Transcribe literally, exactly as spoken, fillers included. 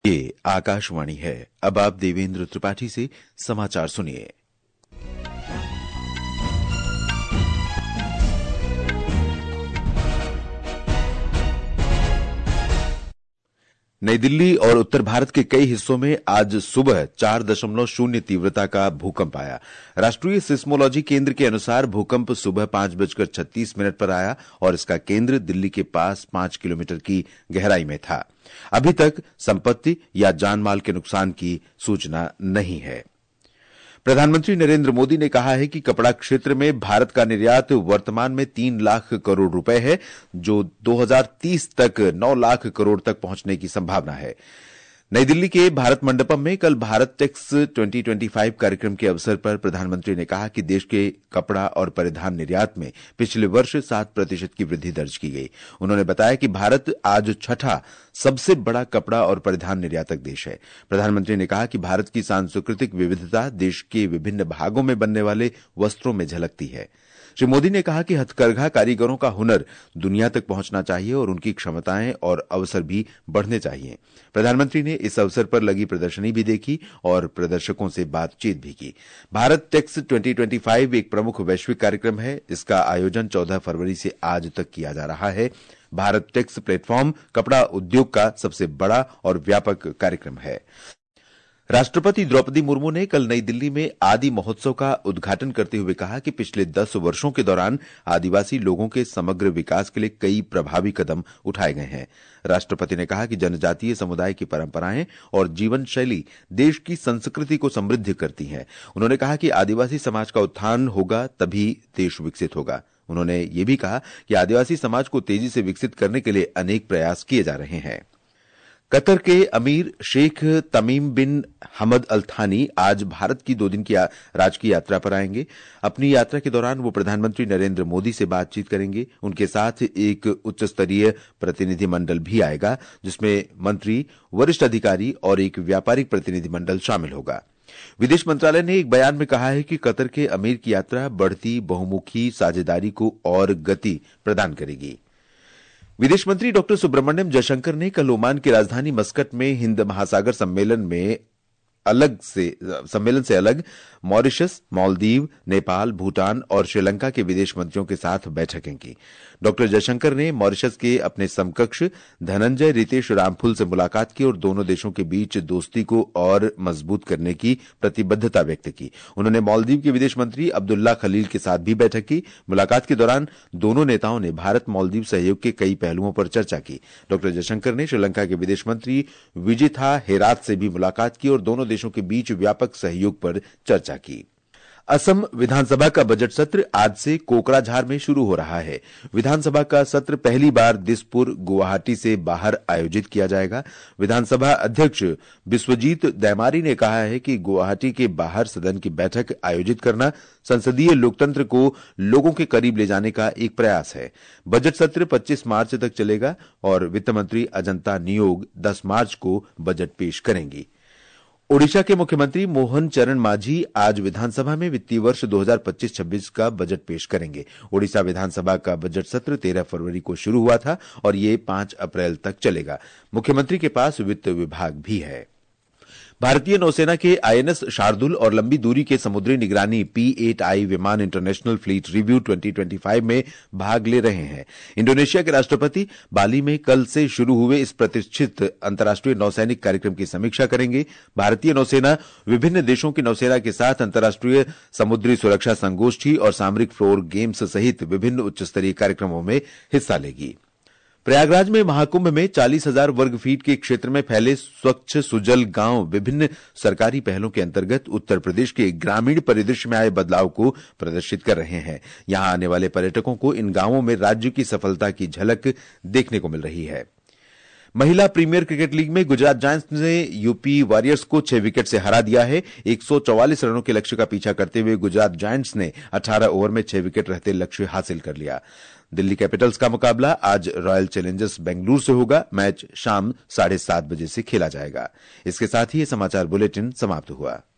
ये आकाशवाणी है। अब आप देवेंद्र त्रिपाठी से समाचार सुनिए। नई दिल्ली और उत्तर भारत के कई हिस्सों में आज सुबह चार दशमलव शून्य तीव्रता का भूकंप आया। राष्ट्रीय सिस्मोलॉजी केंद्र के अनुसार भूकंप सुबह पांच बजकर छत्तीस मिनट पर आया और इसका केंद्र दिल्ली के पास पांच किलोमीटर की गहराई में था। अभी तक संपत्ति या जानमाल के नुकसान की सूचना नहीं है। प्रधानमंत्री नरेंद्र मोदी ने कहा है कि कपड़ा क्षेत्र में भारत का निर्यात वर्तमान में तीन लाख करोड़ रुपए है, जो दो हज़ार तीस तक नौ लाख करोड़ तक पहुंचने की संभावना है। नई दिल्ली के भारत मंडपम में कल भारत टेक्स दो हज़ार पच्चीस कार्यक्रम के अवसर पर प्रधानमंत्री ने कहा कि देश के कपड़ा और परिधान निर्यात में पिछले वर्ष सात प्रतिशत की वृद्धि दर्ज की गई। उन्होंने बताया कि भारत आज छठा सबसे बड़ा कपड़ा और परिधान निर्यातक देश है। प्रधानमंत्री ने कहा कि भारत की सांस्कृतिक विविधता देश के विभिन्न भागों में बनने वाले वस्त्रों में झलकती है। श्री मोदी ने कहा कि हथकरघा कारीगरों का हुनर दुनिया तक पहुंचना चाहिए और उनकी क्षमताएं और अवसर भी बढ़ने चाहिए। प्रधानमंत्री ने इस अवसर पर लगी प्रदर्शनी भी देखी और प्रदर्शकों से बातचीत भी की। भारत टेक्स दो हज़ार पच्चीस एक प्रमुख वैश्विक कार्यक्रम है। इसका आयोजन चौदह फरवरी से आज तक किया जा रहा है। भारत टेक्स प्लेटफॉर्म कपड़ा उद्योग का सबसे बड़ा और व्यापक कार्यक्रम है। राष्ट्रपति द्रौपदी मुर्मू ने कल नई दिल्ली में आदि महोत्सव का उद्घाटन करते हुए कहा कि पिछले दस वर्षों के दौरान आदिवासी लोगों के समग्र विकास के लिए कई प्रभावी कदम उठाए गए हैं। राष्ट्रपति ने कहा कि जनजातीय समुदाय की परंपराएं और जीवन शैली देश की संस्कृति को समृद्ध करती हैं। उन्होंने कहा कि आदिवासी समाज का उत्थान होगा तभी देश विकसित होगा। उन्होंने ये भी कहा कि आदिवासी समाज को तेजी से विकसित करने के लिए अनेक प्रयास किए जा रहे हैं। कतर के अमीर शेख तमीम बिन हमद अल थानी आज भारत की दो दिन की राजकीय यात्रा पर आएंगे। अपनी यात्रा के दौरान वो प्रधानमंत्री नरेंद्र मोदी से बातचीत करेंगे। उनके साथ एक उच्च स्तरीय प्रतिनिधिमंडल भी आएगा, जिसमें मंत्री, वरिष्ठ अधिकारी और एक व्यापारिक प्रतिनिधिमंडल शामिल होगा। विदेश मंत्रालय ने एक बयान में कहा है कि कतर के अमीर की यात्रा बढ़ती बहुमुखी साझेदारी को और गति प्रदान करेगी। विदेश मंत्री डॉक्टर सुब्रमण्यम जयशंकर ने कल ओमान की राजधानी मस्कट में हिंद महासागर सम्मेलन में अलग से सम्मेलन से अलग मॉरिशस, मालदीव, नेपाल, भूटान और श्रीलंका के विदेश मंत्रियों के साथ बैठकें की। डॉक्टर जयशंकर ने मॉरिशस के अपने समकक्ष धनंजय रितेश रामफुल से मुलाकात की और दोनों देशों के बीच दोस्ती को और मजबूत करने की प्रतिबद्धता व्यक्त की। उन्होंने मालदीव के विदेश मंत्री अब्दुल्ला खलील के साथ भी बैठक की। मुलाकात के दौरान दोनों नेताओं ने भारत मालदीव सहयोग के कई पहलुओं पर चर्चा की। डॉक्टर जयशंकर ने श्रीलंका के विदेश मंत्री विजिथा हेरात से भी मुलाकात की और दोनों देशों के बीच व्यापक सहयोग पर चर्चा की। असम विधानसभा का बजट सत्र आज से कोकराझार में शुरू हो रहा है। विधानसभा का सत्र पहली बार दिसपुर, गुवाहाटी से बाहर आयोजित किया जाएगा। विधानसभा अध्यक्ष बिस्वजीत दैमारी ने कहा है कि गुवाहाटी के बाहर सदन की बैठक आयोजित करना संसदीय लोकतंत्र को लोगों के करीब ले जाने का एक प्रयास है। बजट सत्र पच्चीस मार्च तक चलेगा और वित्त मंत्री अजंता नियोग दस मार्च को बजट पेश करेंगी। ओडिशा के मुख्यमंत्री मोहन चरण मांझी आज विधानसभा में वित्तीय वर्ष दो हज़ार पच्चीस छब्बीस का बजट पेश करेंगे। ओडिशा विधानसभा का बजट सत्र तेरह फरवरी को शुरू हुआ था और ये पांच अप्रैल तक चलेगा। मुख्यमंत्री के पास वित्त विभाग भी है। भारतीय नौसेना के आईएनएस शार्दुल और लंबी दूरी के समुद्री निगरानी पी एट आई विमान इंटरनेशनल फ्लीट रिव्यू दो हज़ार पच्चीस में भाग ले रहे हैं। इंडोनेशिया के राष्ट्रपति बाली में कल से शुरू हुए इस प्रतिष्ठित अंतर्राष्ट्रीय नौसैनिक कार्यक्रम की समीक्षा करेंगे। भारतीय नौसेना विभिन्न देशों की नौसेना के साथ अंतर्राष्ट्रीय समुद्री सुरक्षा संगोष्ठी और सामरिक फ्लोर गेम्स सहित विभिन्न उच्चस्तरीय कार्यक्रमों में हिस्सा लेगी। प्रयागराज में महाकुंभ में चालीस हजार वर्ग फीट के क्षेत्र में फैले स्वच्छ सुजल गांव विभिन्न सरकारी पहलों के अंतर्गत उत्तर प्रदेश के ग्रामीण परिदृश्य में आए बदलाव को प्रदर्शित कर रहे हैं। यहां आने वाले पर्यटकों को इन गांवों में राज्य की सफलता की झलक देखने को मिल रही है। महिला प्रीमियर क्रिकेट लीग में गुजरात जायंट्स ने यूपी वॉरियर्स को छह विकेट से हरा दिया है। एक सौ चौवालीस रनों के लक्ष्य का पीछा करते हुए गुजरात जायंट्स ने अठारह ओवर में छह विकेट रहते लक्ष्य हासिल कर लिया। दिल्ली कैपिटल्स का मुकाबला आज रॉयल चैलेंजर्स बेंगलुरु से होगा। मैच शाम साढ़े सात बजे से खेला जाएगा। इसके साथ ही ये समाचार बुलेटिन समाप्त हुआ।